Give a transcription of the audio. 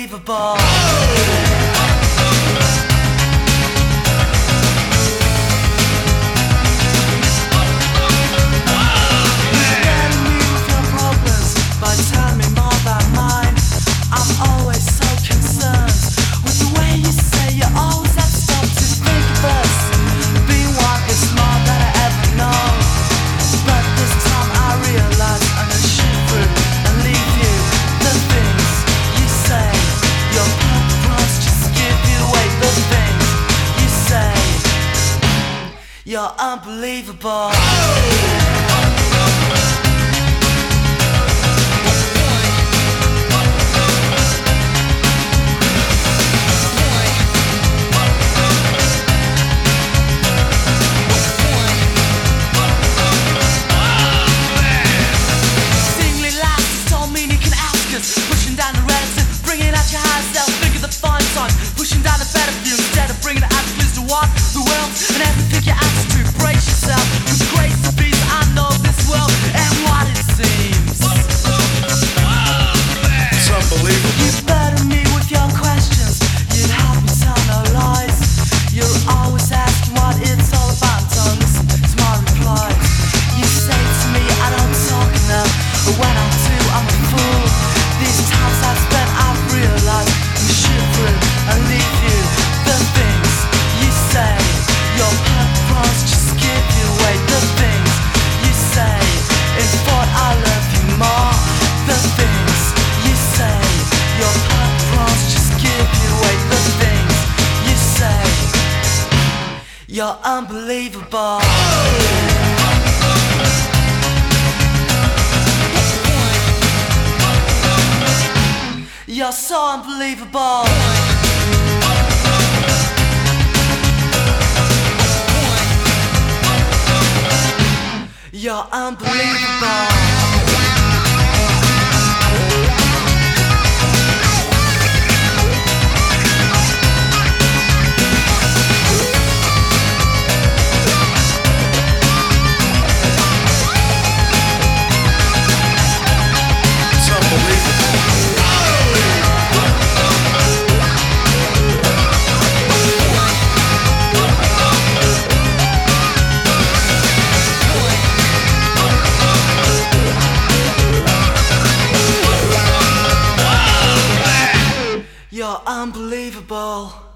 unbelievable. You're unbelievable. Seemingly last, don't mean you can ask us. Pushing down the reticence, bringing out your higher self. Think of the fine sign, pushing down the better view instead of bringing it out please to what the world and everything you ask to brace yourself. With grace to be, I know this world and what it seems. It's unbelievable. You burden me with your questions. You'd help me tell no lies. You're always asking what it's all about. Don't listen to my replies. You say to me I don't talk enough, but when I do I'm a fool. These times I've spent I've realized I'm shivering and leave you. The things you say, your purpose just give you away. The things you say, in thought I love you more. The things you say, your purpose just give you away. The things you say, you're unbelievable. You're so unbelievable. You're unbelievable. You're unbelievable.